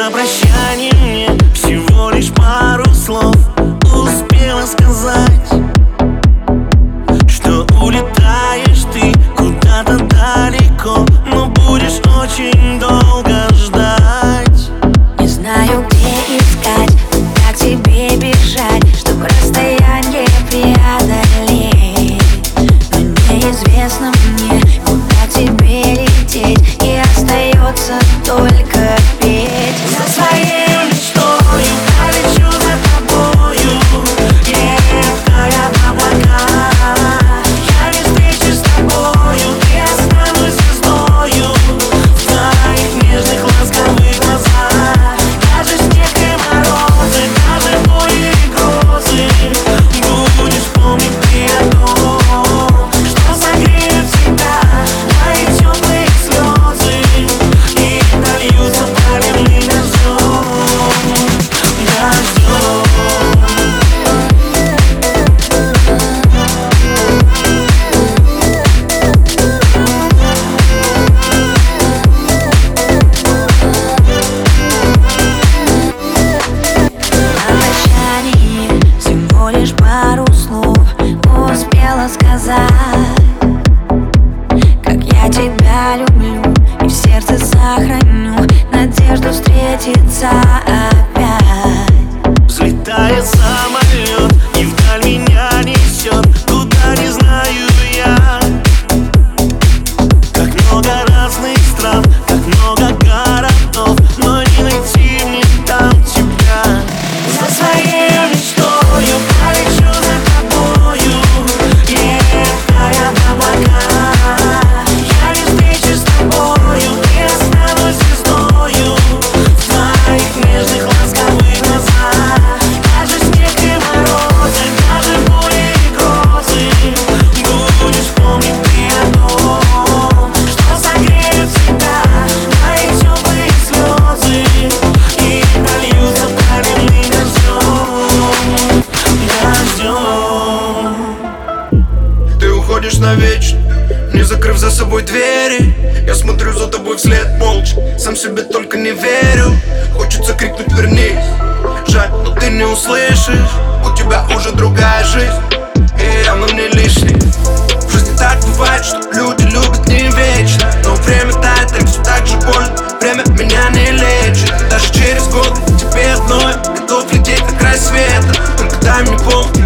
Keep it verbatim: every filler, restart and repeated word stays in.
На прощание мне всего лишь пару слов успела сказать, что улетаешь ты куда-то далеко, но будешь очень долго ждать. Не знаю, где искать, куда к тебе бежать, чтобы расстояние преодолеть. Но неизвестно мне, куда тебе лететь, и остается только петь. За своей мечтою полечу за тобою, летая в облака. Я без встречи с тобою, и останусь звездою в твоих нежных ласковых глазах. Даже снег и морозы, даже боли и грозы, будешь помнить ты о том, что согреет всегда твои теплые слезы и дольются проливным дождем. Дождем. На прощание всего лишь пару слов успела сказать, как я тебя люблю и в сердце сохраню надежду встретиться опять. Взлетает самолет и вдаль меня несет, куда не знаю я. Как много разных стран, как много городов, но не найти мне там тебя. За своей мечтою полечу за тобою, летая в облака. Я без встречи с тобою, и останусь звездою в твоих нежных ласковых глазах. Даже снег и морозы, даже боли и грозы, будешь помнить ты о том, что согреет всегда твои теплые слезы и дольются проливным дождем. Дождем. Ты уходишь навечно, не закрыв за собой двери. Я смотрю за тобой вслед молча, сам себе только не верю. Хочется крикнуть вернись, жаль, но ты не услышишь. У тебя уже другая жизнь, и явно не лишний. В жизни так бывает, что люди любят не вечно, но время тает, так все так же больно. Время меня не лечит, даже через год тебе одной готов лететь на край света. Только дай мне помнить